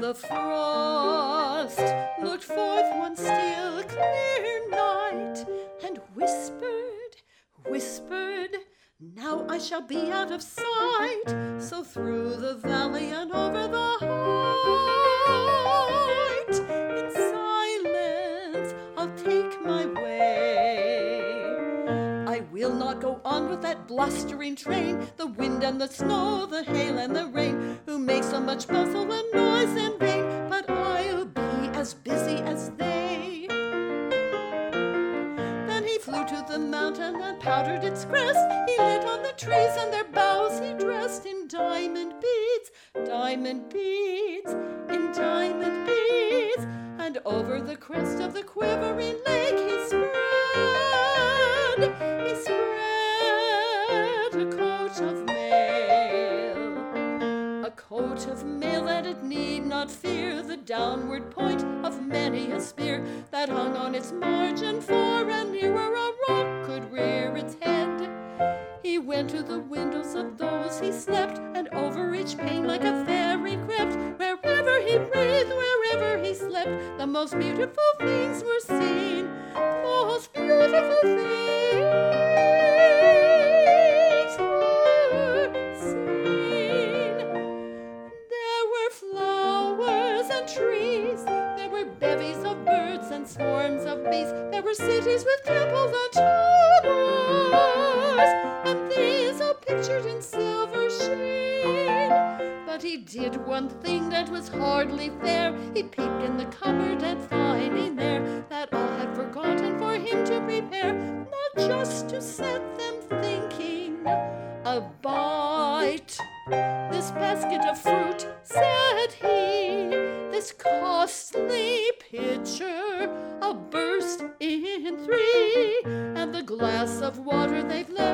The frost looked forth one still clear night, and whispered, now I shall be out of sight. So through the valley and over the height, in silence I'll take my way. I will not go on with that blustering train, the wind and the snow, the hail and the rain, who make so much bustle and noise in vain, but I'll be as busy as they. Then he flew to the mountain and powdered its crest. He lit on the trees and their boughs he dressed in diamond beads, in diamond beads. And over the crest of the quivering lake he spread a coat of mail, that it need not fear the downward point of many a spear that hung on its margin, for and nearer a rock could rear its head. He went to the windows of those he slept, and over each pane like a fairy crept. Wherever he breathed, wherever he slept, the most beautiful things were seen, most beautiful things were seen. There were flowers and trees, there were bevies of birds and swarms of bees, there were cities with temples and towers, and these all pictured in silver sheen. But he did one thing that was hardly fair. He peeped in the cupboard, and finding there that all had forgotten for him to prepare, not just to set them thinking a bite. This basket of fruit, said he, this costly pitcher, I'll burst in three, and the glass of water they've left